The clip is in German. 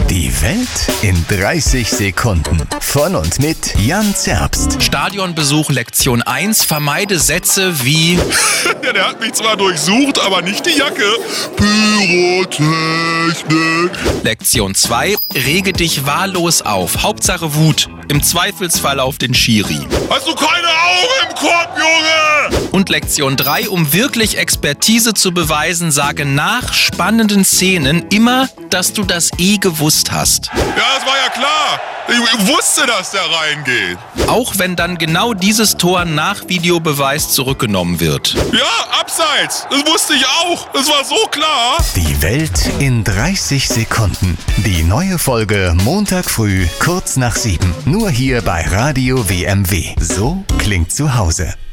Die Welt in 30 Sekunden. Von und mit Jan Zerbst. Stadionbesuch Lektion 1. Vermeide Sätze wie Ja, der hat mich zwar durchsucht, aber nicht die Jacke. Pyrotechnik. Lektion 2. Rege dich wahllos auf. Hauptsache Wut. Im Zweifelsfall auf den Schiri. Hast du keine Augen im Korb, Junge? Und Lektion 3. Um wirklich Expertise zu beweisen, sage nach spannenden Szenen immer, dass du das gewusst hast. Ja, das war ja klar. Ich wusste, dass der reingeht. Auch wenn dann genau dieses Tor nach Videobeweis zurückgenommen wird. Ja, abseits. Das wusste ich auch. Das war so klar. Die Welt in 30 Sekunden. Die neue Folge Montag früh, kurz nach 7. Nur hier bei Radio WMW. So klingt zu Hause.